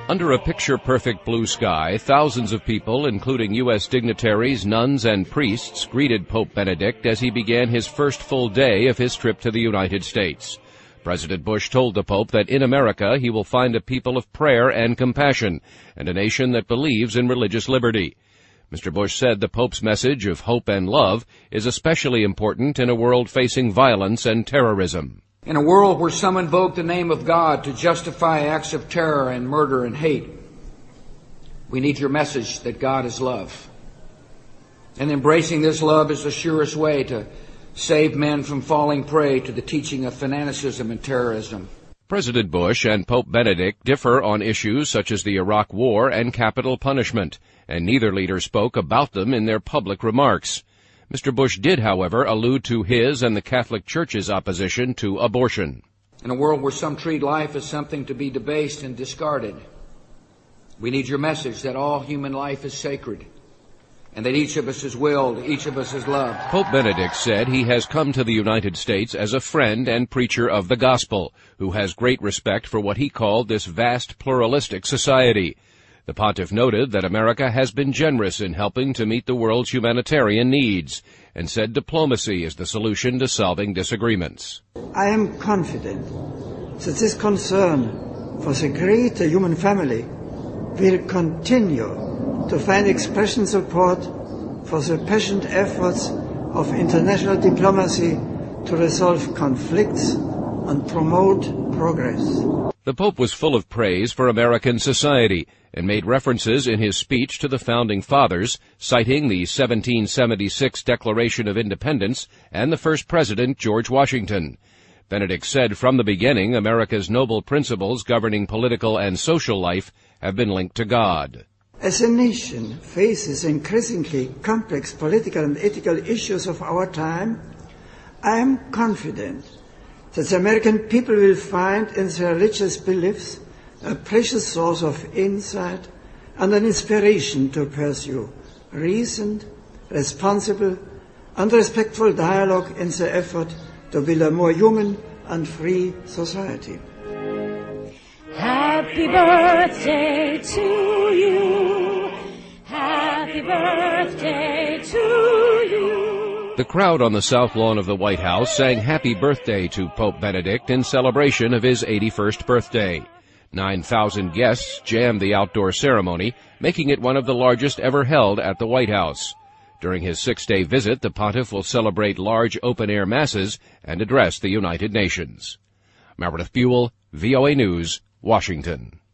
Under a picture-perfect blue sky, thousands of people, including U.S. dignitaries, nuns, and priests, greeted Pope Benedict as he began his first full day of his trip to the United States. President Bush told the Pope that in America he will find a people of prayer and compassion, and a nation that believes in religious liberty. Mr. Bush said the Pope's message of hope and love is especially important in a world facing violence and terrorism. In a world where some invoke the name of God to justify acts of terror and murder and hate, we need your message that God is love. And embracing this love is the surest way to save men from falling prey to the teaching of fanaticism and terrorism. President Bush and Pope Benedict differ on issues such as the Iraq War and capital punishment, and neither leader spoke about them in their public remarks. Mr. Bush did, however, allude to his and the Catholic Church's opposition to abortion. In a world where some treat life as something to be debased and discarded, we need your message that all human life is sacred and that each of us is willed, each of us is loved. Pope Benedict said he has come to the United States as a friend and preacher of the gospel, who has great respect for what he called this vast pluralistic society. The pontiff noted that America has been generous in helping to meet the world's humanitarian needs, and said diplomacy is the solution to solving disagreements. I am confident that this concern for the greater human family will continue to find expression support for the passionate efforts of international diplomacy to resolve conflicts and promote progress. The Pope was full of praise for American society and made references in his speech to the Founding Fathers, citing the 1776 Declaration of Independence and the first President, George Washington. Benedict said from the beginning America's noble principles governing political and social life have been linked to God. As a nation faces increasingly complex political and ethical issues of our time, I am confident that the American people will find in their religious beliefs a precious source of insight and an inspiration to pursue reasoned, responsible, and respectful dialogue in the effort to build a more human and free society. Happy birthday to you. Happy birthday to you. The crowd on the south lawn of the White House sang Happy Birthday to Pope Benedict in celebration of his 81st birthday. 9,000 guests jammed the outdoor ceremony, making it one of the largest ever held at the White House. During his 6-day visit, the pontiff will celebrate large open-air masses and address the United Nations. Meredith Buell, VOA News, Washington.